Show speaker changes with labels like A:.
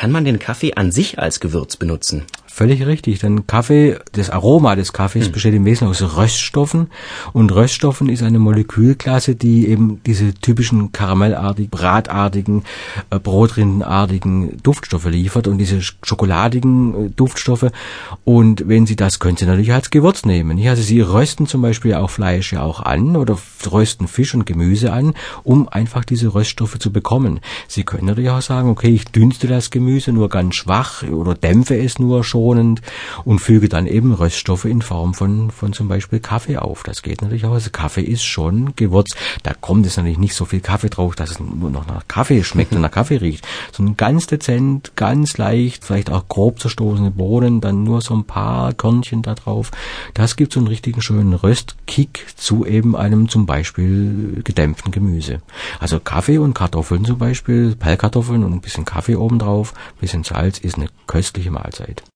A: kann man den Kaffee an sich als Gewürz benutzen?
B: Völlig richtig, denn Kaffee, das Aroma des Kaffees besteht im Wesentlichen aus Röststoffen und Röststoffen ist eine Molekülklasse, die eben diese typischen karamellartigen, bratartigen, brotrindenartigen Duftstoffe liefert und diese schokoladigen Duftstoffe und wenn Sie das, können Sie natürlich als Gewürz nehmen. Also Sie rösten zum Beispiel auch Fleisch ja auch an oder rösten Fisch und Gemüse an, um einfach diese Röststoffe zu bekommen. Sie können natürlich auch sagen, okay, ich dünste das Gemüse nur ganz schwach oder dämpfe es nur schonend und füge dann eben Röststoffe in Form von zum Beispiel Kaffee auf. Das geht natürlich auch. Also Kaffee ist schon Gewürz. Da kommt es natürlich nicht so viel Kaffee drauf, dass es nur noch nach Kaffee schmeckt und nach Kaffee riecht, sondern ganz dezent, ganz leicht, vielleicht auch grob zerstoßene Bohnen, dann nur so ein paar Körnchen da drauf. Das gibt so einen richtigen schönen Röstkick zu eben einem zum Beispiel gedämpften Gemüse. Also Kaffee und Kartoffeln zum Beispiel, Pellkartoffeln und ein bisschen Kaffee obendrauf, ein bisschen Salz, ist eine köstliche Mahlzeit.